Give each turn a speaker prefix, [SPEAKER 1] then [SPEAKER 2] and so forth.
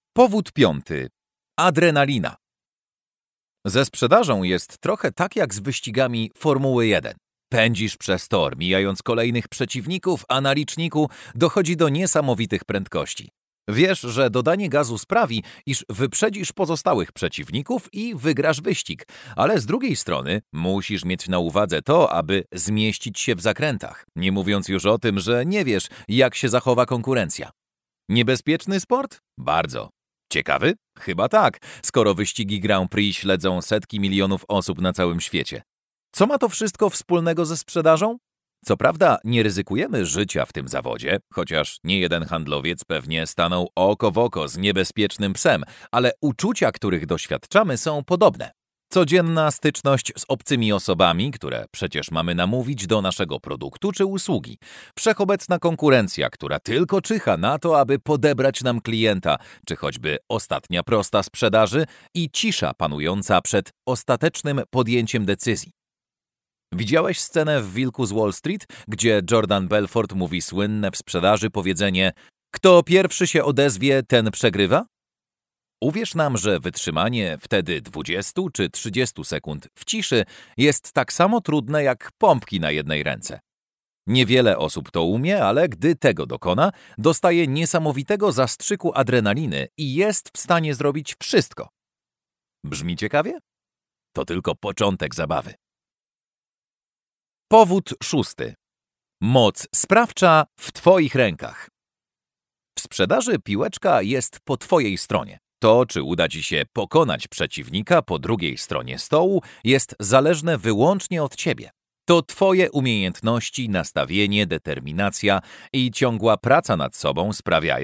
[SPEAKER 1] Powód 5. Adrenalina. Ze sprzedażą jest trochę tak jak z wyścigami Formuły 1. Pędzisz przez tor, mijając kolejnych przeciwników, a na liczniku dochodzi do niesamowitych prędkości. Wiesz, że dodanie gazu sprawi, iż wyprzedzisz pozostałych przeciwników i wygrasz wyścig, ale z drugiej strony musisz mieć na uwadze to, aby zmieścić się w zakrętach, nie mówiąc już o tym, że nie wiesz, jak się zachowa konkurencja. Niebezpieczny sport? Bardzo. Ciekawy? Chyba tak, skoro wyścigi Grand Prix śledzą setki milionów osób na całym świecie. Co ma to wszystko wspólnego ze sprzedażą? Co prawda nie ryzykujemy życia w tym zawodzie, chociaż niejeden handlowiec pewnie stanął oko w oko z niebezpiecznym psem, ale uczucia, których doświadczamy, są podobne. Codzienna styczność z obcymi osobami, które przecież mamy namówić do naszego produktu czy usługi. Wszechobecna konkurencja, która tylko czyha na to, aby podebrać nam klienta, czy choćby ostatnia prosta sprzedaży i cisza panująca przed ostatecznym podjęciem decyzji. Widziałeś scenę w Wilku z Wall Street, gdzie Jordan Belfort mówi słynne w sprzedaży powiedzenie: kto pierwszy się odezwie, ten przegrywa? Uwierz nam, że wytrzymanie wtedy 20 czy 30 sekund w ciszy jest tak samo trudne jak pompki na jednej ręce. Niewiele osób to umie, ale gdy tego dokona, dostaje niesamowitego zastrzyku adrenaliny i jest w stanie zrobić wszystko. Brzmi ciekawie? To tylko początek zabawy. Powód 6. Moc sprawcza w Twoich rękach. W sprzedaży piłeczka jest po Twojej stronie. To, czy uda Ci się pokonać przeciwnika po drugiej stronie stołu, jest zależne wyłącznie od Ciebie. To Twoje umiejętności, nastawienie, determinacja i ciągła praca nad sobą sprawiają,